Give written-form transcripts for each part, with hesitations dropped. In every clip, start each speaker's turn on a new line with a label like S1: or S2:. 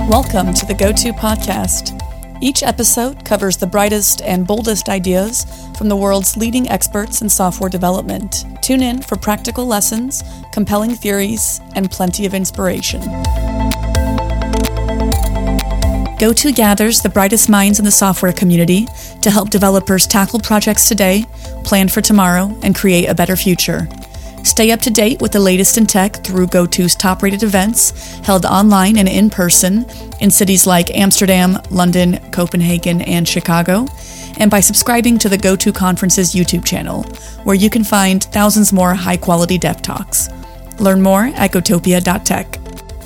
S1: Welcome to the Go-To Podcast. Each episode covers the brightest and boldest ideas from the world's leading experts in software development. Tune in for practical lessons, compelling theories, and plenty of inspiration. Go-To gathers the brightest minds in the software community to help developers tackle projects today, plan for tomorrow, and create a better future. Stay up to date with the latest in tech through Go-To's top-rated events held online and in person in cities like Amsterdam, London, Copenhagen, and Chicago, and by subscribing to the Go-To Conference's YouTube channel, where you can find thousands more high-quality dev talks. Learn more at gotopia.tech.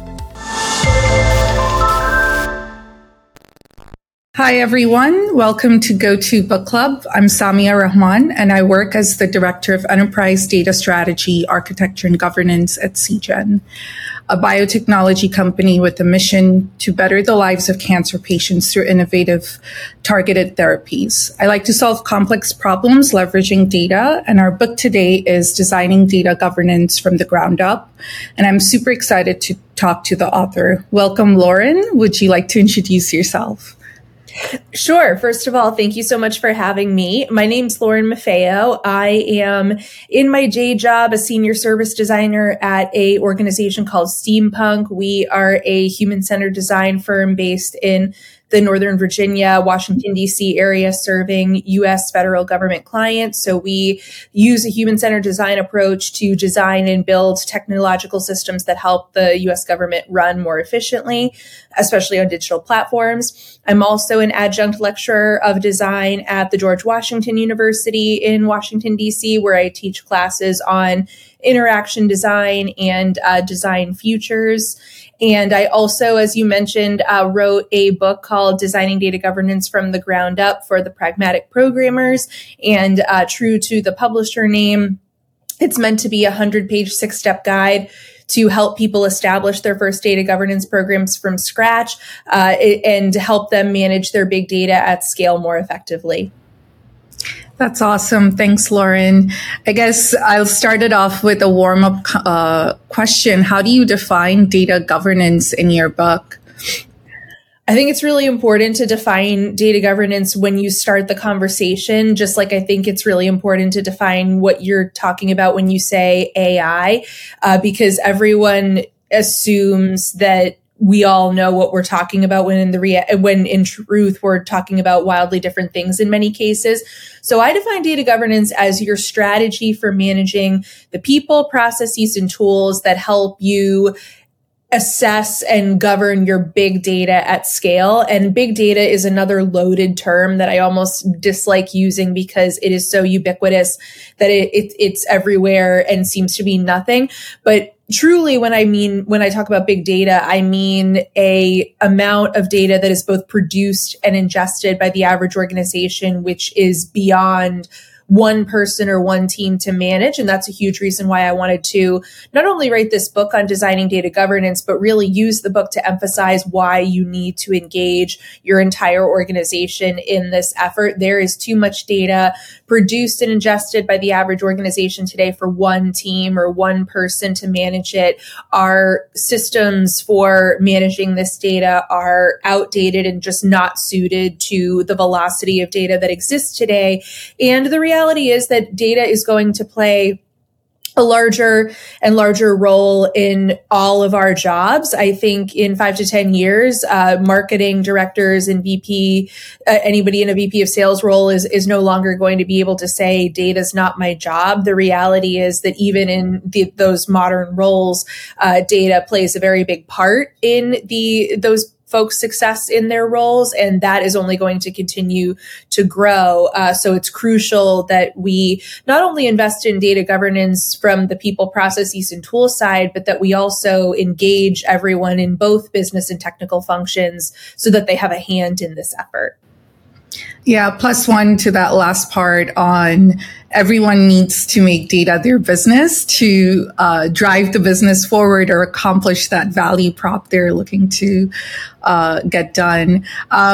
S2: Hi, everyone. Welcome to Go-To Book Club. I'm Samia Rahman, and I work as the Director of Enterprise Data Strategy, Architecture, and Governance at Seagen, a biotechnology company with a mission to better the lives of cancer patients through innovative, targeted therapies. I like to solve complex problems leveraging data, and our book today is Designing Data Governance from the Ground Up, and I'm super excited to talk to the author. Welcome, Lauren. Would you like to introduce yourself?
S3: Sure. First of all, thank you so much for having me. My name's Lauren Maffeo. I am in my day job a senior service designer at a organization called Steampunk. We are a human-centered design firm based in the Northern Virginia, Washington, D.C. area serving U.S. federal government clients. So we use a human-centered design approach to design and build technological systems that help the U.S. government run more efficiently, especially on digital platforms. I'm also an adjunct lecturer of design at the George Washington University in Washington, D.C., where I teach classes on interaction design and design futures. And I also, as you mentioned, wrote a book called Designing Data Governance from the Ground Up for the Pragmatic Programmers. And true to the publisher name, it's meant to be a 100-page, 6-step guide to help people establish their first data governance programs from scratch and help them manage their big data at scale more effectively.
S2: That's awesome. Thanks, Lauren. I guess I'll start it off with a warm-up question. How do you define data governance in your book?
S3: I think it's really important to define data governance when you start the conversation, just like I think it's really important to define what you're talking about when you say AI, because everyone assumes that we all know what we're talking about when in truth we're talking about wildly different things in many cases. So I define data governance as your strategy for managing the people, processes, and tools that help you assess and govern your big data at scale. And big data is another loaded term that I almost dislike using because it is so ubiquitous that it's everywhere and seems to mean nothing. But truly, when I talk about big data, I mean a amount of data that is both produced and ingested by the average organization, which is beyond one person or one team to manage. And that's a huge reason why I wanted to not only write this book on designing data governance, but really use the book to emphasize why you need to engage your entire organization in this effort. There is too much data produced and ingested by the average organization today for one team or one person to manage it. Our systems for managing this data are outdated and just not suited to the velocity of data that exists today. And the reality is that data is going to play a larger and larger role in all of our jobs. I think in 5 to 10 years, marketing directors and VP, anybody in a VP of sales role is no longer going to be able to say data's not my job. The reality is that even in those modern roles, data plays a very big part in those folks' success in their roles, and that is only going to continue to grow. So it's crucial that we not only invest in data governance from the people, processes, and tool side, but that we also engage everyone in both business and technical functions so that they have a hand in this effort.
S2: Yeah, plus one to that last part on everyone needs to make data their business to drive the business forward or accomplish that value prop they're looking to get done.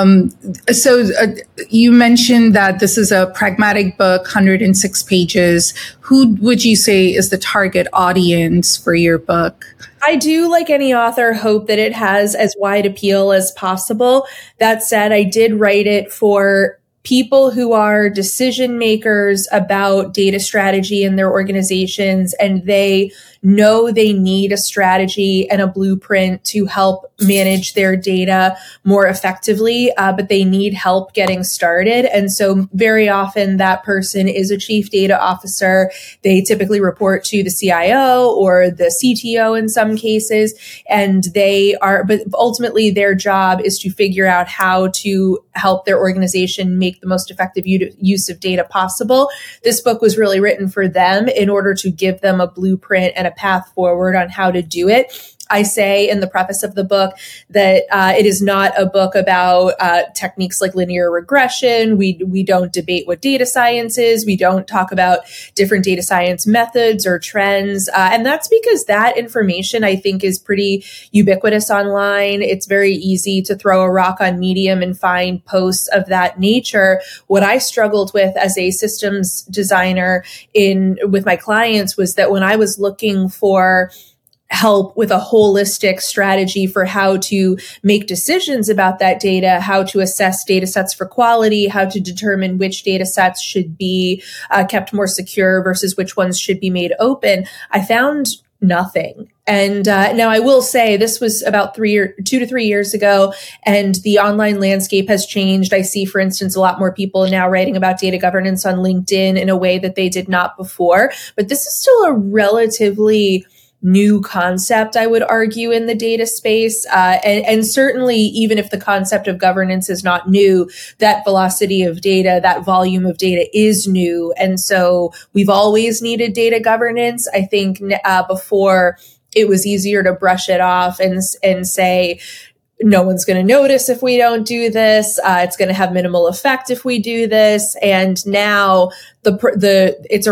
S2: So you mentioned that this is a pragmatic book, 106 pages. Who would you say is the target audience for your book?
S3: I do, like any author, hope that it has as wide appeal as possible. That said, I did write it for people who are decision makers about data strategy in their organizations, and they know they need a strategy and a blueprint to help manage their data more effectively, but they need help getting started. And so very often that person is a chief data officer. They typically report to the CIO or the CTO in some cases, and but ultimately their job is to figure out how to help their organization make the most effective use of data possible. This book was really written for them in order to give them a blueprint and a path forward on how to do it. I say in the preface of the book that it is not a book about techniques like linear regression. We don't debate what data science is. We don't talk about different data science methods or trends. And that's because that information, I think, is pretty ubiquitous online. It's very easy to throw a rock on Medium and find posts of that nature. What I struggled with as a systems designer with my clients was that when I was looking for help with a holistic strategy for how to make decisions about that data, how to assess data sets for quality, how to determine which data sets should be kept more secure versus which ones should be made open, I found nothing. And now I will say this was about 2 to 3 years ago, and the online landscape has changed. I see, for instance, a lot more people now writing about data governance on LinkedIn in a way that they did not before. But this is still a relatively new concept, I would argue, in the data space. And certainly, even if the concept of governance is not new, that velocity of data, that volume of data is new. And so we've always needed data governance. I think before it was easier to brush it off and say, no one's going to notice if we don't do this. It's going to have minimal effect if we do this. And now it's a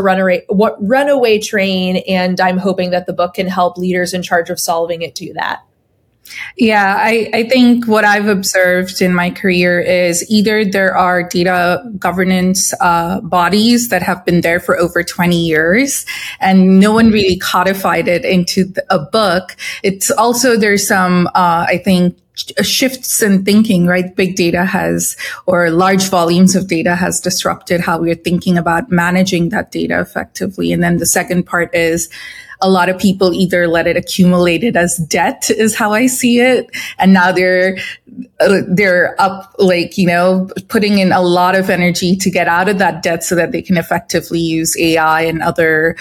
S3: runaway train. And I'm hoping that the book can help leaders in charge of solving it do that.
S2: Yeah, I think what I've observed in my career is either there are data governance bodies that have been there for over 20 years and no one really codified it into a book. It's also, there's some, I think, shifts in thinking, right? Big data or large volumes of data has disrupted how we're thinking about managing that data effectively. And then the second part is a lot of people either let it accumulate it as debt, is how I see it. And now they're up, putting in a lot of energy to get out of that debt so that they can effectively use AI and other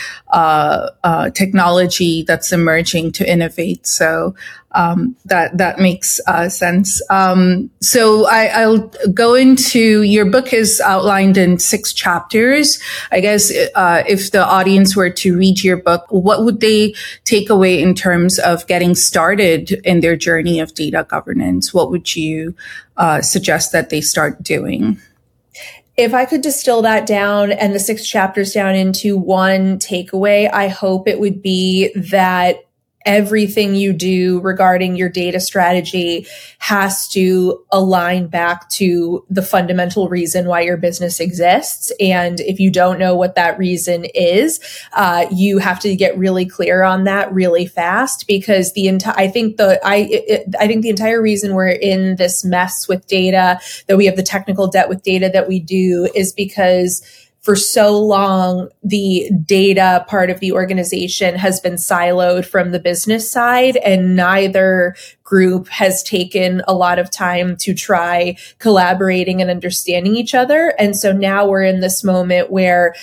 S2: technology that's emerging to innovate. So that makes sense. So I'll go into, your book is outlined in 6 chapters. I guess if the audience were to read your book, what would they take away in terms of getting started in their journey of data governance? What would you suggest that they start doing?
S3: If I could distill that down and the 6 chapters down into one takeaway, I hope it would be that everything you do regarding your data strategy has to align back to the fundamental reason why your business exists. And if you don't know what that reason is, you have to get really clear on that really fast, because I think the entire reason we're in this mess with data, that we have the technical debt with data that we do, is because for so long, the data part of the organization has been siloed from the business side, and neither group has taken a lot of time to try collaborating and understanding each other. And so now we're in this moment where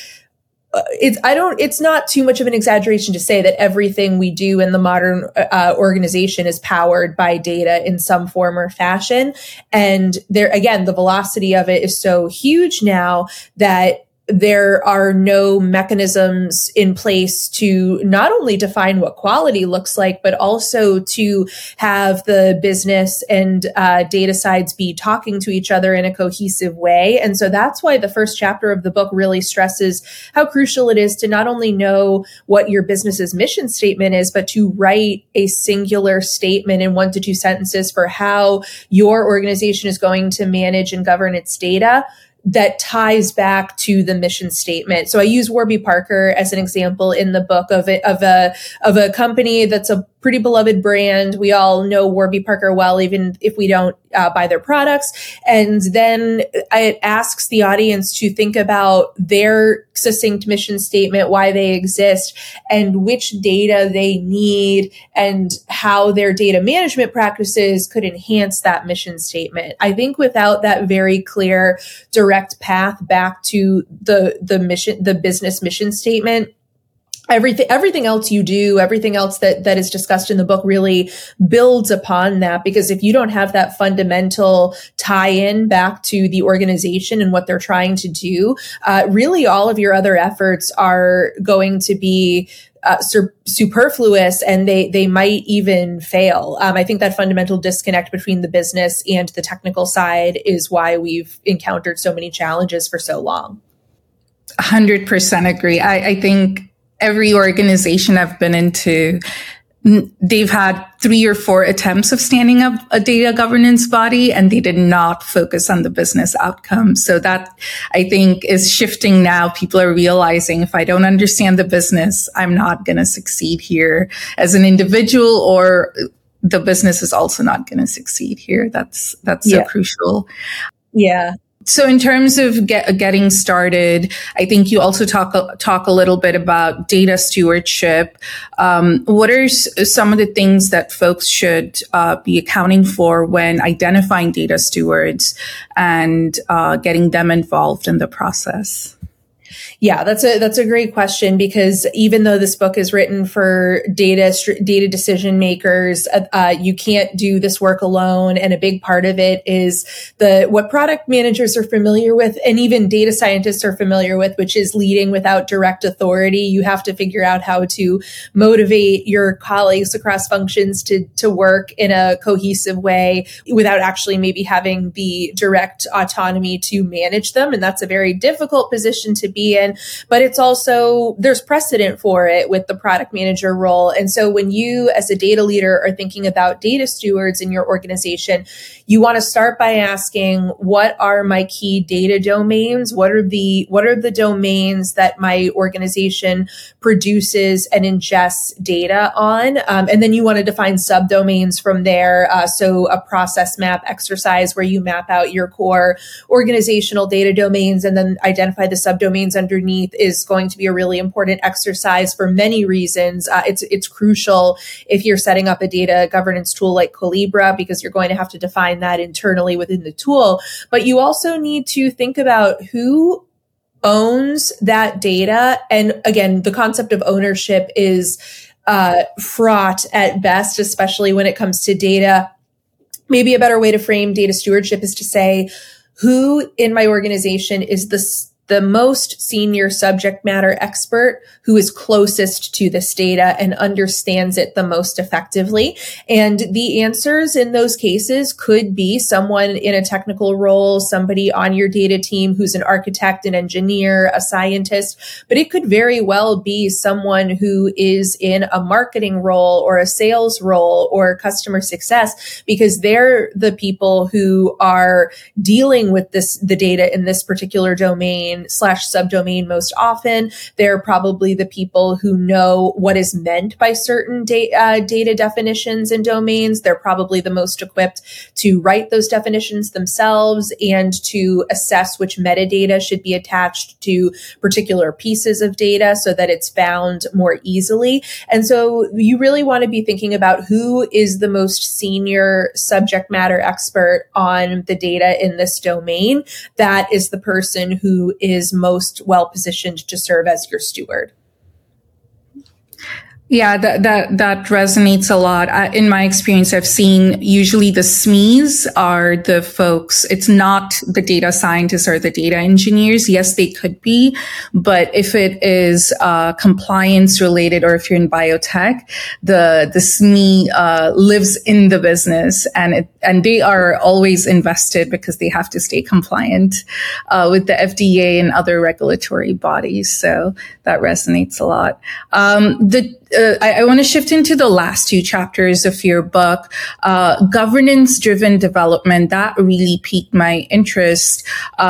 S3: it's not too much of an exaggeration to say that everything we do in the modern organization is powered by data in some form or fashion. And there, again, the velocity of it is so huge now that there are no mechanisms in place to not only define what quality looks like, but also to have the business and data sides be talking to each other in a cohesive way. And so that's why the first chapter of the book really stresses how crucial it is to not only know what your business's mission statement is, but to write a singular statement in 1 to 2 sentences for how your organization is going to manage and govern its data that ties back to the mission statement. So I use Warby Parker as an example in the book of a company that's a pretty beloved brand. We all know Warby Parker well, even if we don't buy their products. And then it asks the audience to think about their succinct mission statement, why they exist, and which data they need, and how their data management practices could enhance that mission statement. I think without that very clear, direct path back to the mission, the business mission statement, everything else you do, everything else that is discussed in the book really builds upon that. Because if you don't have that fundamental tie-in back to the organization and what they're trying to do, really all of your other efforts are going to be superfluous, and they might even fail. I think that fundamental disconnect between the business and the technical side is why we've encountered so many challenges for so long.
S2: 100% agree. I think every organization I've been into, they've had 3 or 4 attempts of standing up a data governance body, and they did not focus on the business outcome. So that, I think, is shifting now. People are realizing, if I don't understand the business, I'm not going to succeed here as an individual, or the business is also not going to succeed here. That's so crucial.
S3: Yeah.
S2: So in terms of getting started, I think you also talk a little bit about data stewardship. What are some of the things that folks should be accounting for when identifying data stewards and getting them involved in the process?
S3: Yeah, that's a great question, because even though this book is written for data decision makers, you can't do this work alone. And a big part of it is what product managers are familiar with, and even data scientists are familiar with, which is leading without direct authority. You have to figure out how to motivate your colleagues across functions to work in a cohesive way without actually maybe having the direct autonomy to manage them. And that's a very difficult position to be in. But it's also, there's precedent for it with the product manager role. And so when you, as a data leader, are thinking about data stewards in your organization, you want to start by asking, what are my key data domains? What are the domains that my organization produces and ingests data on? And then you want to define subdomains from there. So a process map exercise where you map out your core organizational data domains and then identify the subdomains underneath is going to be a really important exercise for many reasons. It's crucial if you're setting up a data governance tool like Collibra, because you're going to have to define that internally within the tool. But you also need to think about who owns that data. And again, the concept of ownership is fraught at best, especially when it comes to data. Maybe a better way to frame data stewardship is to say, who in my organization is the most senior subject matter expert who is closest to this data and understands it the most effectively. And the answers in those cases could be someone in a technical role, somebody on your data team who's an architect, an engineer, a scientist, but it could very well be someone who is in a marketing role or a sales role or customer success, because they're the people who are dealing with the data in this particular domain / subdomain most often. They're probably the people who know what is meant by certain data definitions and domains. They're probably the most equipped to write those definitions themselves and to assess which metadata should be attached to particular pieces of data so that it's found more easily. And so you really want to be thinking about who is the most senior subject matter expert on the data in this domain. That is the person who is most well positioned to serve as your steward.
S2: Yeah, that resonates a lot. In my experience, I've seen usually the SMEs are the folks. It's not the data scientists or the data engineers. Yes, they could be, but if it is compliance related, or if you're in biotech, the SME lives in the business, and they are always invested because they have to stay compliant with the FDA and other regulatory bodies. So that resonates a lot. I want to shift into the last two chapters of your book, governance-driven development. That really piqued my interest.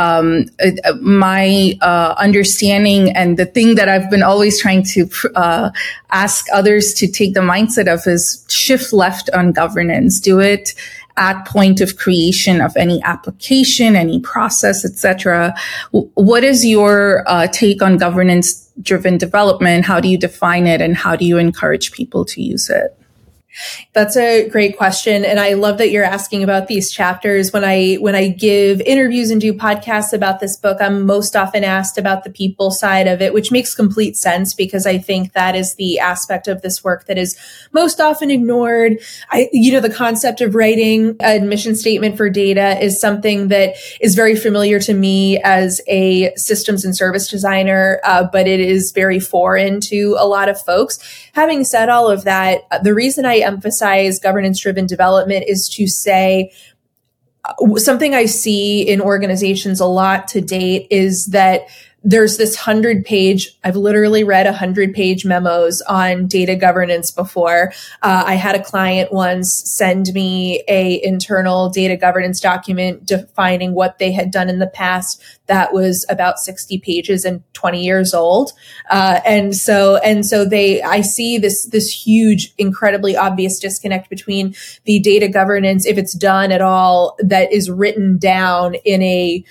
S2: My understanding, and the thing that I've been always trying to ask others to take the mindset of, is shift left on governance. Do it at point of creation of any application, any process, etc. What is your take on governance-driven development? How do you define it, and how do you encourage people to use it?
S3: That's a great question. And I love that you're asking about these chapters. When I give interviews and do podcasts about this book, I'm most often asked about the people side of it, which makes complete sense because I think that is the aspect of this work that is most often ignored. The concept of writing a mission statement for data is something that is very familiar to me as a systems and service designer, but it is very foreign to a lot of folks. Having said all of that, the reason I emphasize governance-driven development is to say something I see in organizations a lot to date is that there's this 100-page, I've literally read 100-page memos on data governance before. I had a client once send me a internal data governance document defining what they had done in the past that was about 60 pages and 20 years old. I see this huge, incredibly obvious disconnect between the data governance, if it's done at all, that is written down in a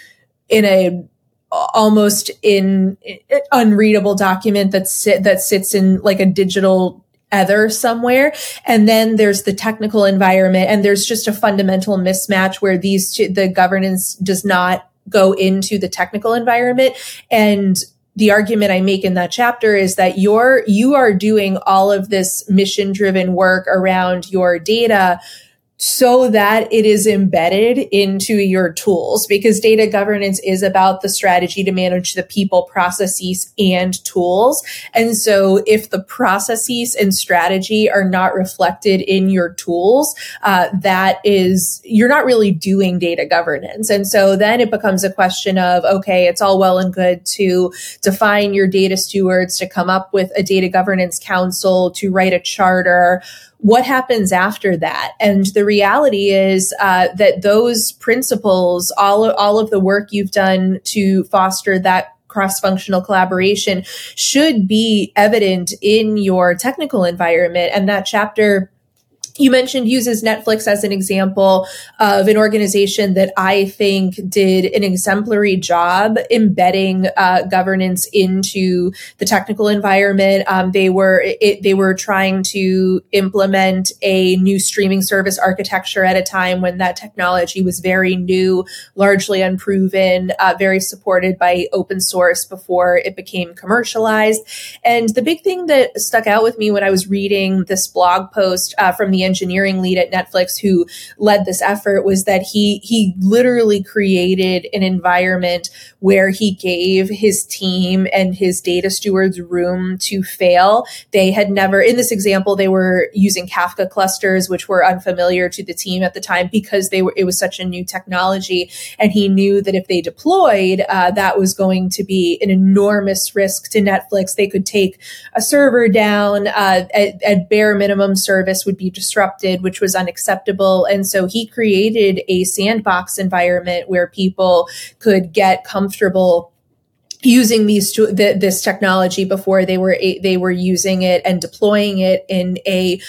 S3: almost in unreadable document that sits in like a digital ether somewhere. And then there's the technical environment, and there's just a fundamental mismatch where the governance does not go into the technical environment. And the argument I make in that chapter is that you are doing all of this mission-driven work around your data so that it is embedded into your tools, because data governance is about the strategy to manage the people, processes, and tools. And so if the processes and strategy are not reflected in your tools, you're not really doing data governance. And so then it becomes a question of, okay, it's all well and good to define your data stewards, to come up with a data governance council, to write a charter. What happens after that? And the reality is that those principles, all of the work you've done to foster that cross-functional collaboration, should be evident in your technical environment. And that chapter you mentioned uses Netflix as an example of an organization that I think did an exemplary job embedding governance into the technical environment. They were trying to implement a new streaming service architecture at a time when that technology was very new, largely unproven, very supported by open source before it became commercialized. And the big thing that stuck out with me when I was reading this blog post from the engineering lead at Netflix who led this effort was that he literally created an environment where he gave his team and his data stewards room to fail. They had never, in this example, they were using Kafka clusters, which were unfamiliar to the team at the time because it was such a new technology. And he knew that if they deployed, that was going to be an enormous risk to Netflix. They could take a server down, at bare minimum service would be disrupted, which was unacceptable. And so he created a sandbox environment where people could get comfortable using this technology before they were using it and deploying it in a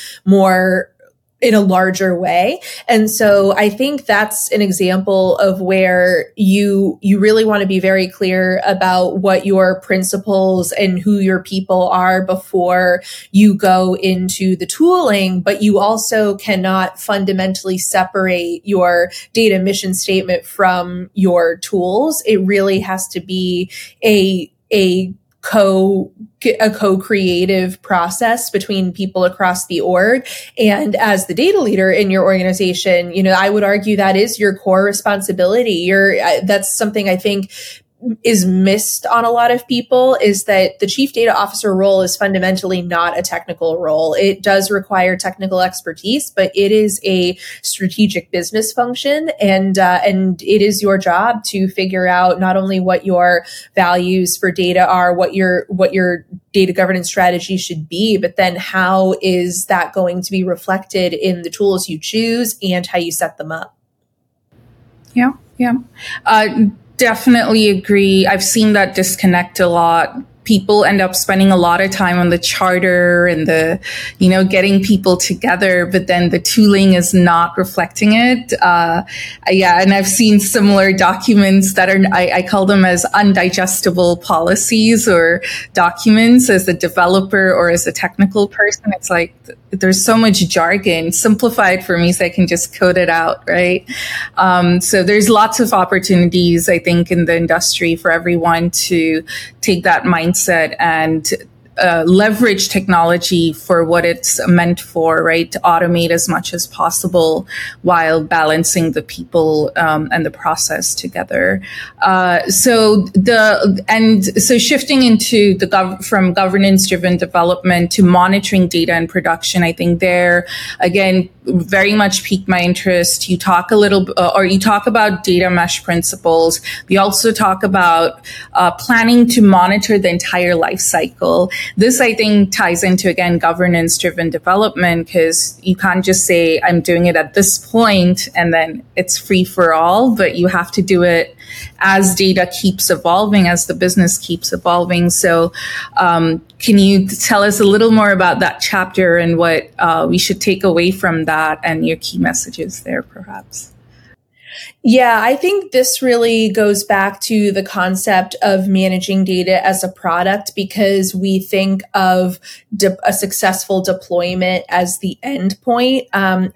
S3: larger way. And so I think that's an example of where you really want to be very clear about what your principles and who your people are before you go into the tooling, but you also cannot fundamentally separate your data mission statement from your tools. It really has to be a co-creative process between people across the org. And as the data leader in your organization, I would argue that is your core responsibility. That's something I think is missed on a lot of people, is that the chief data officer role is fundamentally not a technical role. It does require technical expertise, but it is a strategic business function. And it is your job to figure out not only what your values for data are, what your data governance strategy should be, but then how is that going to be reflected in the tools you choose and how you set them up.
S2: Yeah. Definitely agree. I've seen that disconnect a lot. People end up spending a lot of time on the charter and getting people together, but then the tooling is not reflecting it. And I've seen similar documents that I call them as undigestible policies or documents as a developer or as a technical person. It's like, there's so much jargon. Simplify it for me so I can just code it out, right? So there's lots of opportunities, I think, in the industry for everyone to take that mindset and leverage technology for what it's meant for, right? To automate as much as possible while balancing the people and the process together. So shifting into from governance-driven development to monitoring data and production, I think there again very much piqued my interest. You talk about data mesh principles. We also talk about planning to monitor the entire life cycle. This, I think, ties into, again, governance-driven development, because you can't just say, I'm doing it at this point and then it's free for all, but you have to do it as data keeps evolving, as the business keeps evolving. So can you tell us a little more about that chapter and what we should take away from that and your key messages there, perhaps?
S3: Yeah, I think this really goes back to the concept of managing data as a product, because we think of a successful deployment as the end point. The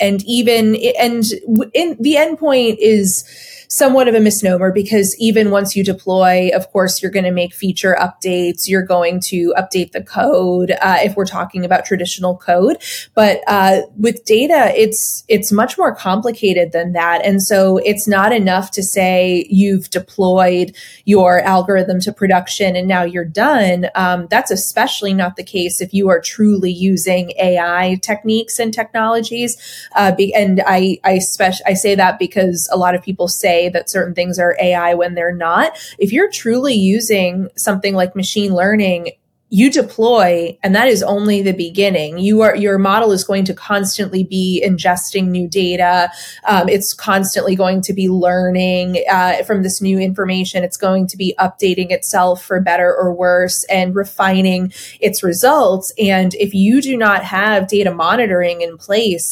S3: end point is somewhat of a misnomer, because even once you deploy, of course, you're going to make feature updates. You're going to update the code if we're talking about traditional code. But with data, it's much more complicated than that. And so it's not enough to say you've deployed your algorithm to production and now you're done. That's especially not the case if you are truly using AI techniques and technologies. And I say that because a lot of people say that certain things are AI when they're not. If you're truly using something like machine learning, you deploy, and that is only the beginning. Your model is going to constantly be ingesting new data. It's constantly going to be learning from this new information. It's going to be updating itself for better or worse and refining its results. And if you do not have data monitoring in place,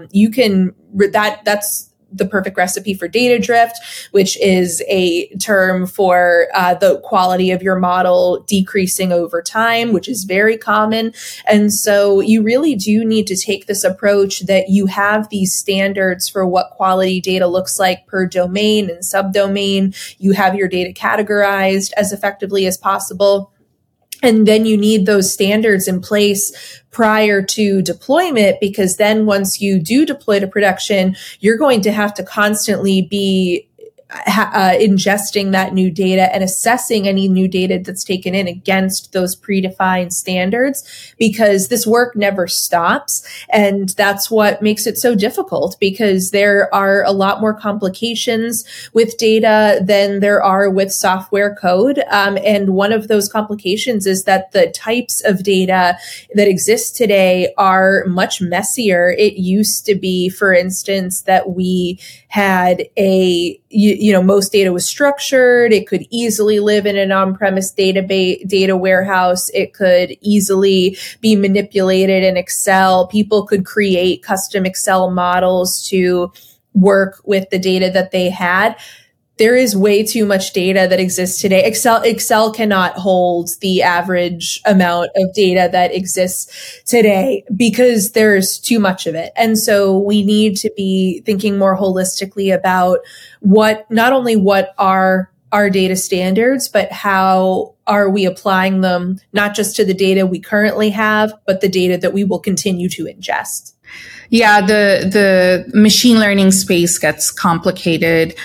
S3: that's the perfect recipe for data drift, which is a term for the quality of your model decreasing over time, which is very common. And so you really do need to take this approach that you have these standards for what quality data looks like per domain and subdomain. You have your data categorized as effectively as possible. And then you need those standards in place prior to deployment, because then once you do deploy to production, you're going to have to constantly be ingesting that new data and assessing any new data that's taken in against those predefined standards, because this work never stops. And that's what makes it so difficult, because there are a lot more complications with data than there are with software code. And one of those complications is that the types of data that exist today are much messier. It used to be, for instance, that we had most data was structured. It could easily live in an on-premise data warehouse. It could easily be manipulated in Excel. People could create custom Excel models to work with the data that they had. There is way too much data that exists today. Excel cannot hold the average amount of data that exists today because there's too much of it. And so we need to be thinking more holistically about not only what are our data standards, but how are we applying them not just to the data we currently have, but the data that we will continue to ingest?
S2: Yeah, the machine learning space gets complicated.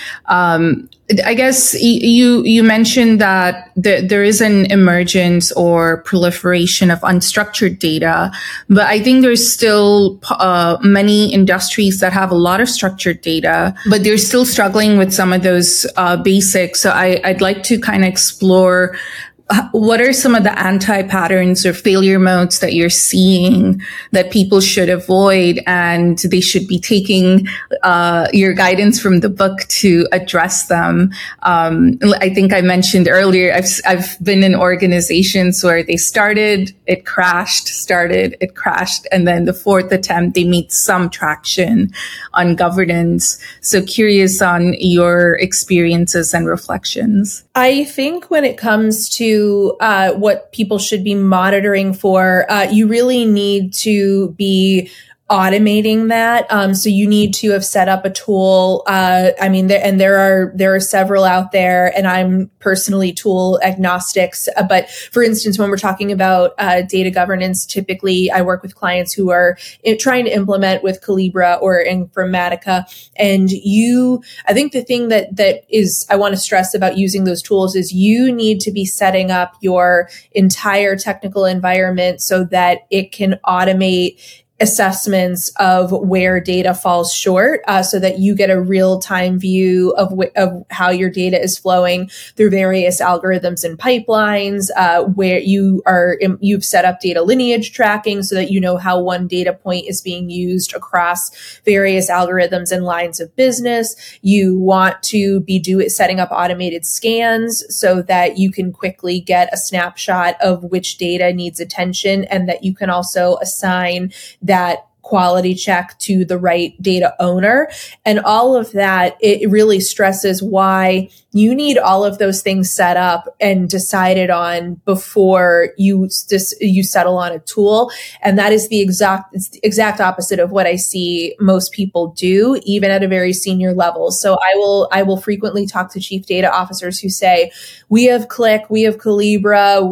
S2: I guess you mentioned that there is an emergence or proliferation of unstructured data, but I think there's still many industries that have a lot of structured data, but they're still struggling with some of those basics. So I'd like to kind of explore what are some of the anti-patterns or failure modes that you're seeing that people should avoid, and they should be taking your guidance from the book to address them? I think I mentioned earlier, I've been in organizations where they started, it crashed, and then the fourth attempt, they made some traction on governance. So curious on your experiences and reflections.
S3: I think when it comes to what people should be monitoring for, you really need to be automating that. So you need to have set up a tool. There are several out there, and I'm personally tool agnostic. But for instance, when we're talking about data governance, typically I work with clients who are trying to implement with Collibra or Informatica. And I think the thing that is, I want to stress about using those tools is you need to be setting up your entire technical environment so that it can automate assessments of where data falls short, so that you get a real-time view of how your data is flowing through various algorithms and pipelines, where you've set up data lineage tracking so that you know how one data point is being used across various algorithms and lines of business. You want to be setting up automated scans so that you can quickly get a snapshot of which data needs attention, and that you can also assign that quality check to the right data owner. And all of that, it really stresses why you need all of those things set up and decided on before you settle on a tool. And that is the exact opposite of what I see most people do, even at a very senior level. So I will frequently talk to chief data officers who say, we have Qlik, we have Collibra,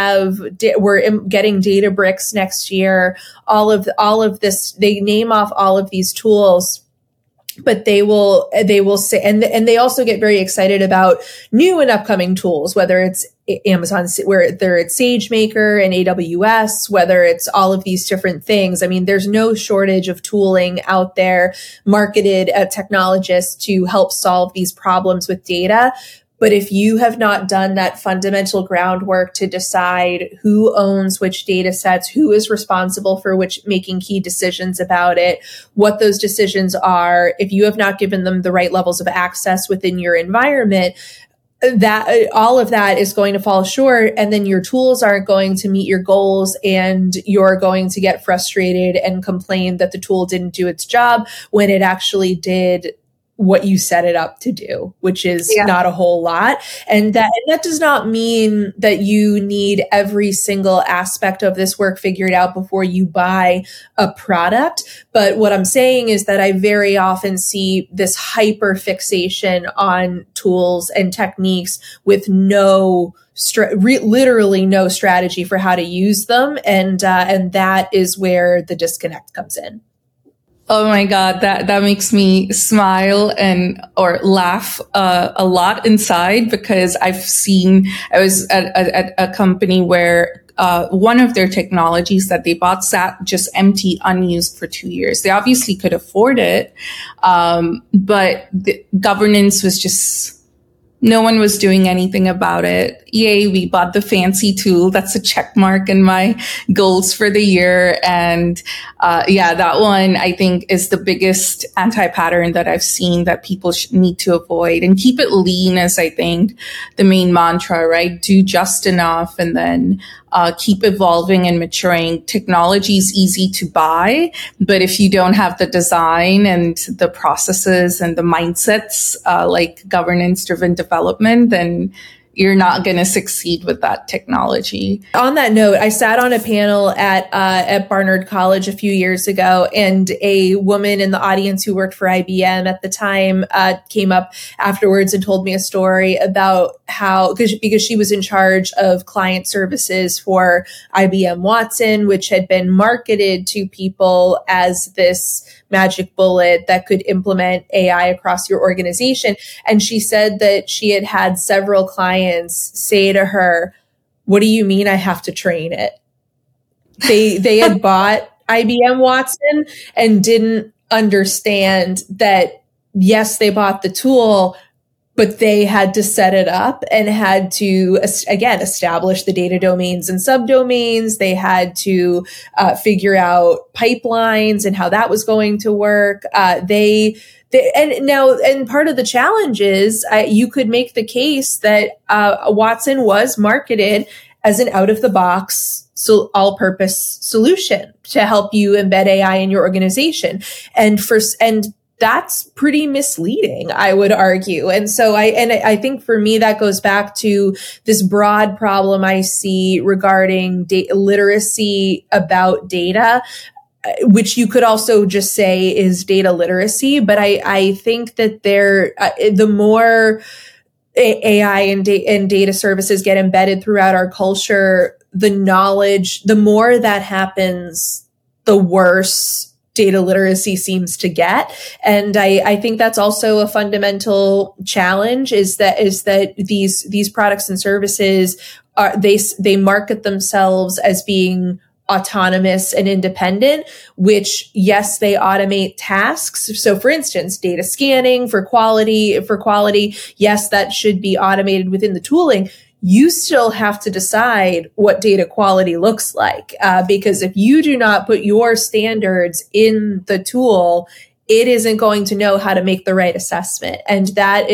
S3: we're getting Databricks next year. All of this, they name off all of these tools, but they will say, and they also get very excited about new and upcoming tools, whether it's Amazon, whether it's SageMaker and AWS, whether it's all of these different things. I mean, there's no shortage of tooling out there marketed at technologists to help solve these problems with data. But if you have not done that fundamental groundwork to decide who owns which data sets, who is responsible for making key decisions about it, what those decisions are, if you have not given them the right levels of access within your environment, that all of that is going to fall short, and then your tools aren't going to meet your goals, and you're going to get frustrated and complain that the tool didn't do its job when it actually did what you set it up to do, which is not a whole lot. And that does not mean that you need every single aspect of this work figured out before you buy a product. But what I'm saying is that I very often see this hyper fixation on tools and techniques with literally no strategy for how to use them. And that is where the disconnect comes in.
S2: Oh my God, that makes me smile or laugh a lot inside, because I was at a company where one of their technologies that they bought sat just empty, unused for 2 years. They obviously could afford it, but the governance was just, no one was doing anything about it. Yay, we bought the fancy tool. That's a check mark in my goals for the year. And that one, I think, is the biggest anti-pattern that I've seen that people need to avoid. And keep it lean is, I think, the main mantra, right? Do just enough, and then keep evolving and maturing. Technology is easy to buy, but if you don't have the design and the processes and the mindsets, like governance-driven development, then you're not going to succeed with that technology.
S3: On that note, I sat on a panel at Barnard College a few years ago, and a woman in the audience who worked for IBM at the time came up afterwards and told me a story about how, because she was in charge of client services for IBM Watson, which had been marketed to people as this magic bullet that could implement AI across your organization. And she said that she had had several clients say to her, "What do you mean I have to train it?" They had bought IBM Watson and didn't understand that, yes, they bought the tool, but they had to set it up and had to, again, establish the data domains and subdomains. They had to figure out pipelines and how that was going to work. And part of the challenge is you could make the case that Watson was marketed as an out-of-the-box, all-purpose solution to help you embed AI in your organization, and that's pretty misleading, I would argue. And so I think for me, that goes back to this broad problem I see regarding literacy about data, which you could also just say is data literacy. But I think that the more AI and data services get embedded throughout our culture, the more that happens, the worse data literacy seems to get. And I think that's also a fundamental challenge is that these products and services they market themselves as being autonomous and independent, which, yes, they automate tasks. So for instance, data scanning for quality, yes, that should be automated within the tooling. You still have to decide what data quality looks like, because if you do not put your standards in the tool, it isn't going to know how to make the right assessment. And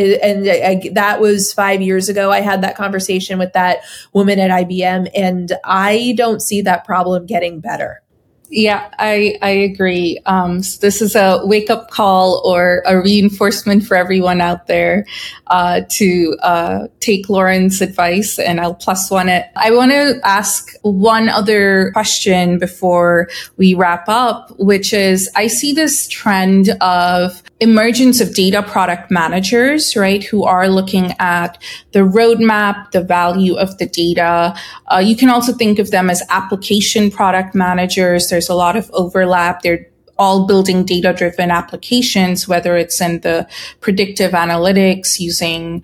S3: that was 5 years ago. I had that conversation with that woman at IBM, and I don't see that problem getting better.
S2: Yeah, I agree. So this is a wake-up call or a reinforcement for everyone out there to take Lauren's advice, and I'll plus one it. I want to ask one other question before we wrap up, which is I see this trend of emergence of data product managers, right, who are looking at the roadmap, the value of the data. You can also think of them as application product managers. There's a lot of overlap. They're all building data-driven applications, whether it's in the predictive analytics using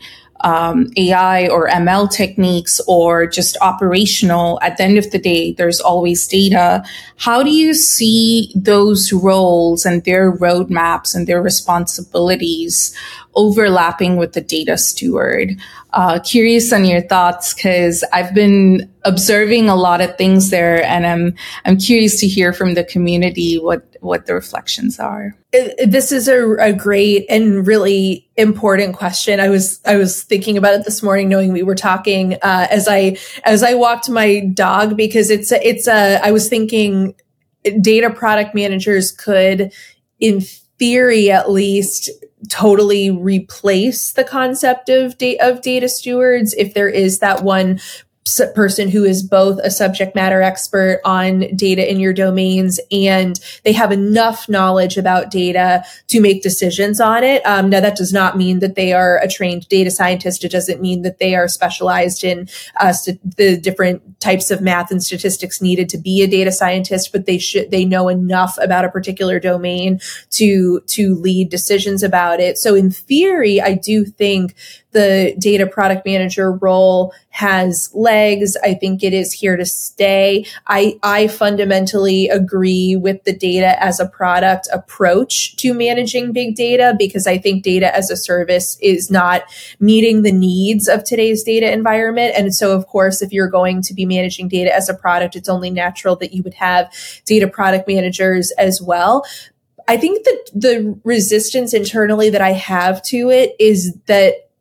S2: AI or ML techniques or just operational. At the end of the day, there's always data. How do you see those roles and their roadmaps and their responsibilities overlapping with the data steward? Curious on your thoughts, because I've been observing a lot of things there, and I'm curious to hear from the community what the reflections are.
S3: This is a great and really important question. I was thinking about it this morning, knowing we were talking as I walked my dog, because I was thinking data product managers could, in theory at least, totally replace the concept of data stewards if there is that one person who is both a subject matter expert on data in your domains and they have enough knowledge about data to make decisions on it. Now, that does not mean that they are a trained data scientist. It doesn't mean that they are specialized in the different types of math and statistics needed to be a data scientist, but they know enough about a particular domain to lead decisions about it. So in theory, I do think the data product manager role has legs. I think it is here to stay. I fundamentally agree with the data as a product approach to managing big data, because I think data as a service is not meeting the needs of today's data environment. And so, of course, if you're going to be managing data as a product, it's only natural that you would have data product managers as well. I think that the resistance internally that I have to it is that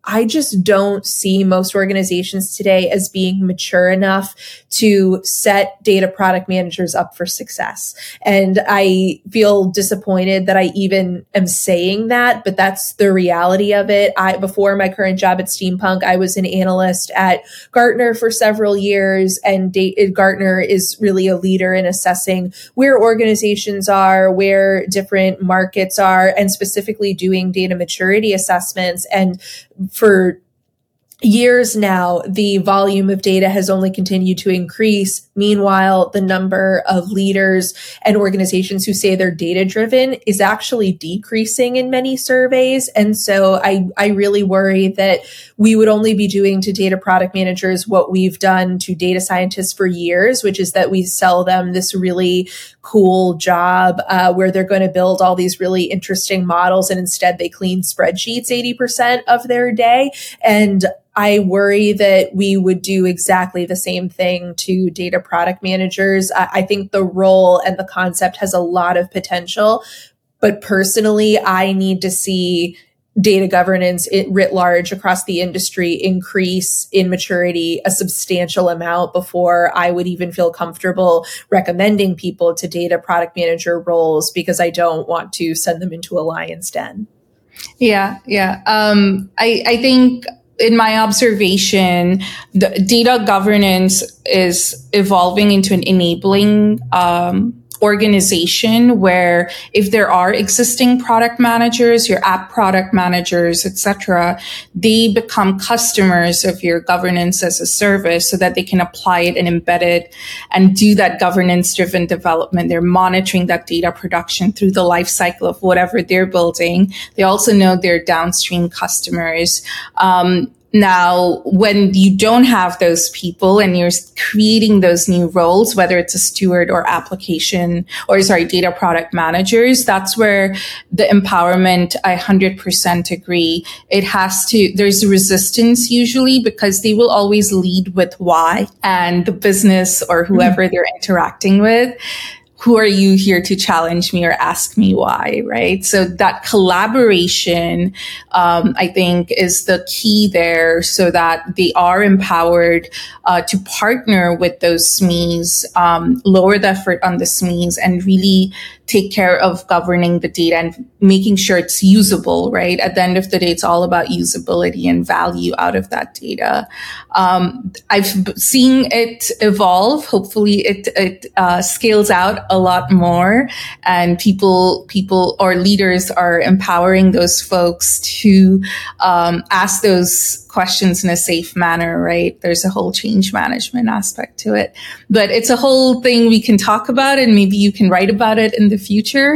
S3: I just don't see most organizations today as being mature enough to set data product managers up for success. And I feel disappointed that I even am saying that, but that's the reality of it. Before my current job at Steampunk, I was an analyst at Gartner for several years, and Gartner is really a leader in assessing where organizations are, where different markets are, and specifically doing data maturity assessments. And for years now, the volume of data has only continued to increase. Meanwhile, the number of leaders and organizations who say they're data driven is actually decreasing in many surveys. And so I really worry that we would only be doing to data product managers what we've done to data scientists for years, which is that we sell them this really cool job where they're going to build all these really interesting models, and instead they clean spreadsheets 80% of their day. And I worry that we would do exactly the same thing to data product managers. I think the role and the concept has a lot of potential, but personally, I need to see data governance writ large across the industry increase in maturity a substantial amount before I would even feel comfortable recommending people to data product manager roles, because I don't want to send them into a lion's den.
S2: Yeah. I think in my observation, the data governance is evolving into an enabling organization where if there are existing product managers, your app product managers, etc., they become customers of your governance as a service so that they can apply it and embed it and do that governance-driven development. They're monitoring that data production through the life cycle of whatever they're building. They also know their downstream customers. Now, when you don't have those people and you're creating those new roles, whether it's a steward or data product managers, that's where the empowerment, I 100% agree. There's resistance usually because they will always lead with why, and the business or whoever they're interacting with. Who are you here to challenge me or ask me why, right? So that collaboration, I think, is the key there, so that they are empowered to partner with those SMEs, lower the effort on the SMEs, and really take care of governing the data and making sure it's usable, right? At the end of the day, it's all about usability and value out of that data. I've seen it evolve. Hopefully it scales out a lot more, and people or leaders are empowering those folks to ask those questions in a safe manner, right? There's a whole change management aspect to it, but it's a whole thing we can talk about, and maybe you can write about it in the future.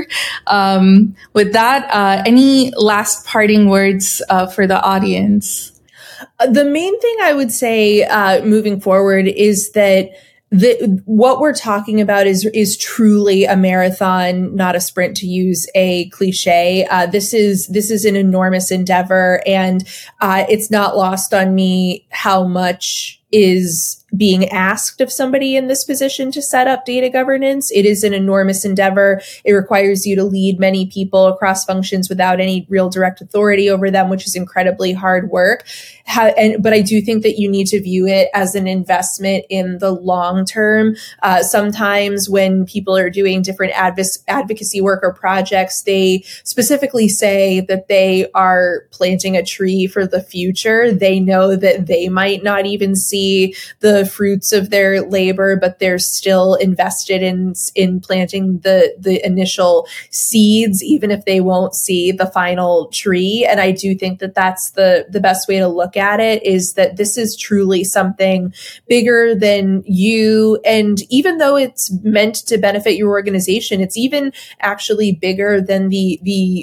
S2: With that, any last parting words for the audience?
S3: The main thing I would say moving forward is that what we're talking about is truly a marathon, not a sprint, to use a cliche. This is an enormous endeavor, and it's not lost on me how much is being asked of somebody in this position to set up data governance. It is an enormous endeavor. It requires you to lead many people across functions without any real direct authority over them, which is incredibly hard work. But I do think that you need to view it as an investment in the long term. Sometimes when people are doing different advocacy work or projects, they specifically say that they are planting a tree for the future. They know that they might not even see the fruits of their labor, but they're still invested in planting the initial seeds, even if they won't see the final tree. And I do think that that's the best way to look at it, is that this is truly something bigger than you. And even though it's meant to benefit your organization, it's even actually bigger than the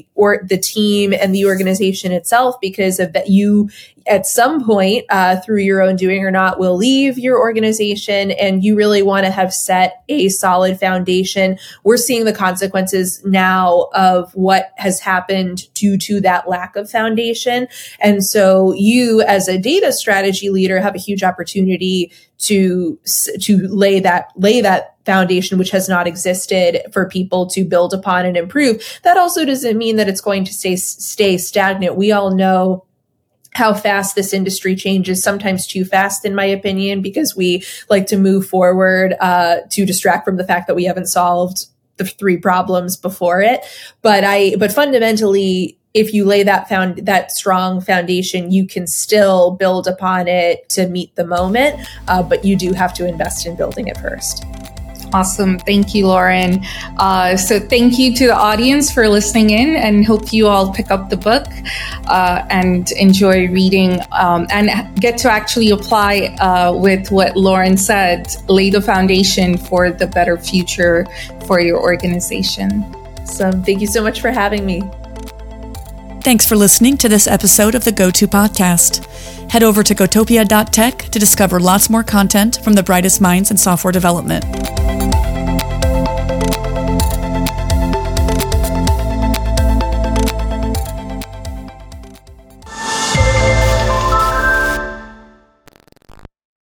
S3: team and the organization itself, because of that you at some point through your own doing or not will leave your organization, and you really want to have set a solid foundation. We're seeing the consequences now of what has happened due to that lack of foundation. And so you as a data strategy leader have a huge opportunity to lay that foundation, which has not existed, for people to build upon and improve. That also doesn't mean that it's going to stay stagnant. We all know how fast this industry changes, sometimes too fast, in my opinion, because we like to move forward to distract from the fact that we haven't solved the 3 problems before it. But fundamentally, if you lay that strong foundation, you can still build upon it to meet the moment, but you do have to invest in building it first.
S2: Awesome. Thank you, Lauren. So thank you to the audience for listening in, and hope you all pick up the book and enjoy reading and get to actually apply with what Lauren said, lay the foundation for the better future for your organization.
S3: So thank you so much for having me.
S1: Thanks for listening to this episode of the GoTo Podcast. Head over to gotopia.tech to discover lots more content from the brightest minds in software development.